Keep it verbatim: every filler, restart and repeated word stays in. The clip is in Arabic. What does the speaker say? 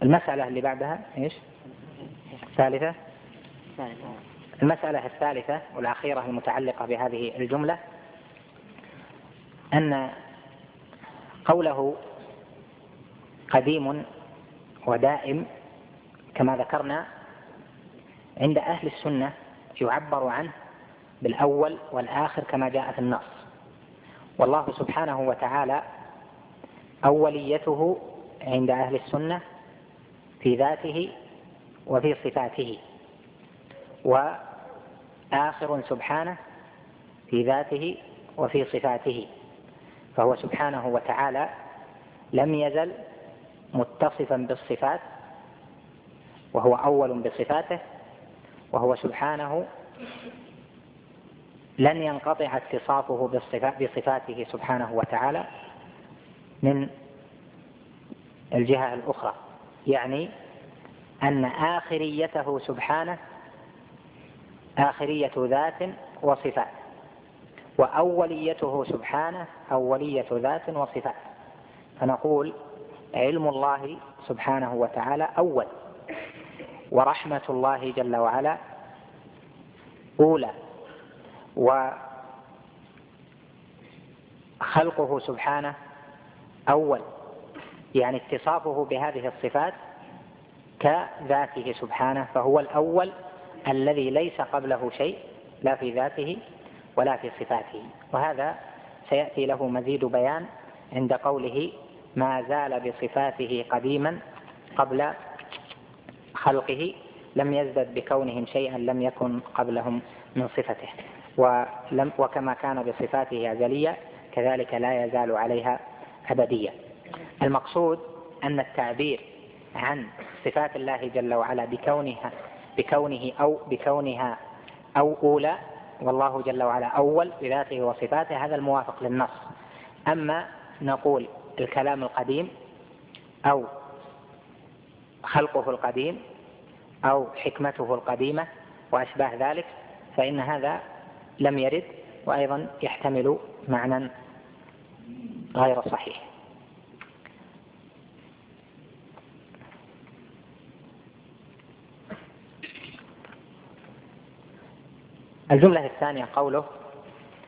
المسألة اللي بعدها إيش؟ الثالثة. المسألة الثالثة والأخيرة المتعلقة بهذه الجملة أن قوله قديم ودائم كما ذكرنا عند أهل السنة يعبر عنه بالأول والآخر كما جاء في النص. والله سبحانه وتعالى أوليته عند أهل السنة في ذاته وفي صفاته، وآخر سبحانه في ذاته وفي صفاته، فهو سبحانه وتعالى لم يزل متصفا بالصفات وهو أول بصفاته، وهو سبحانه لن ينقطع اتصافه بصفاته سبحانه وتعالى من الجهة الأخرى، يعني أن آخريته سبحانه آخرية ذات وصفات، وأوليته سبحانه أولية ذات وصفات. فنقول علم الله سبحانه وتعالى أول، ورحمة الله جل وعلا أولى، وخلقه سبحانه أول، يعني اتصافه بهذه الصفات كذاته سبحانه، فهو الأول الذي ليس قبله شيء لا في ذاته ولا في صفاته. وهذا سيأتي له مزيد بيان عند قوله ما زال بصفاته قديما قبل خلقه، لم يزدد بكونهم شيئا لم يكن قبلهم من صفته، ولم وكما كان بصفاته أزلية كذلك لا يزال عليها أبدية. المقصود أن التعبير عن صفات الله جل وعلا بكونها بكونه أو بكونها أو أولى، والله جل وعلا أول بذاته وصفاته، هذا الموافق للنص. أما نقول الكلام القديم أو خلقه القديم أو حكمته القديمة وأشباه ذلك فإن هذا لم يرد، وأيضا يحتمل معنى غير صحيح. الجملة الثانية قوله